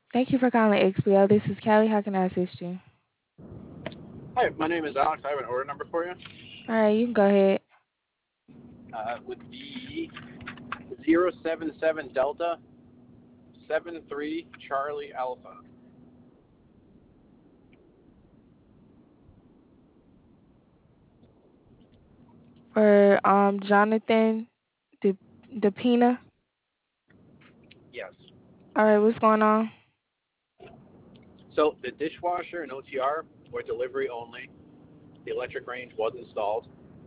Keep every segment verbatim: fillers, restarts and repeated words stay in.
Thank you for calling X P O. This is Callie. How can I assist you? Hi, my name is Alex. I have an order number for you. All right, you can go ahead. Uh, it would be zero seven seven Delta seven three Charlie Alpha. For um Jonathan De DePina. Yes. All right, what's going on? So the dishwasher and O T R were delivery only. The electric range was installed.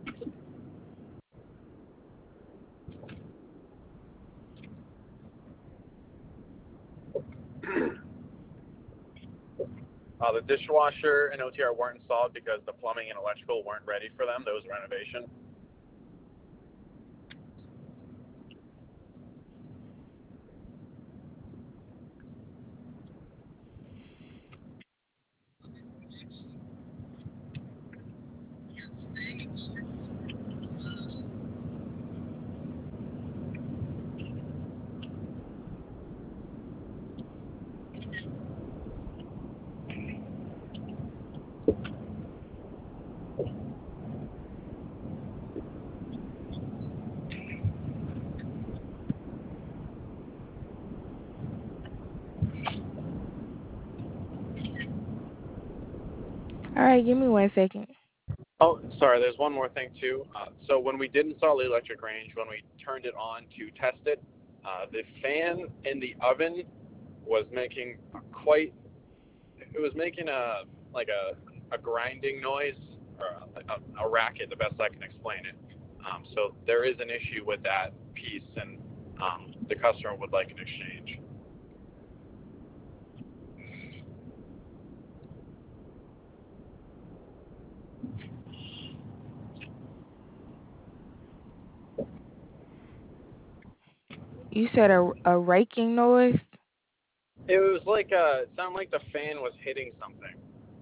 Uh, the dishwasher and O T R weren't installed because the plumbing and electrical weren't ready for them. There was renovation. All right, give me one second. Oh, sorry, there's one more thing too. Uh, so when we did install the electric range, when we turned it on to test it, uh, the fan in the oven was making quite it was making a like a, a grinding noise or a, a, racket, the best I can explain it. Um, so there is an issue with that piece, and um, the customer would like an exchange. You said a a raking noise. It was like a, it sounded like the fan was hitting something.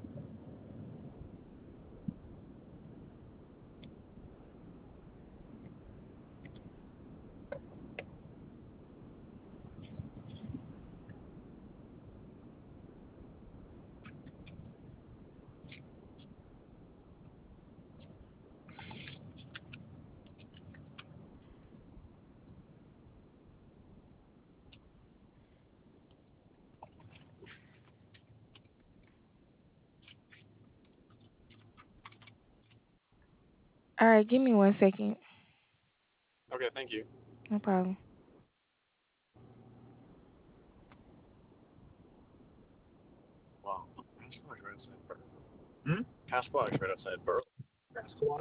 All right, give me one second. Okay, thank you. No problem. Wow. Hash right outside Burrow. Hmm? Hash right outside Burrow.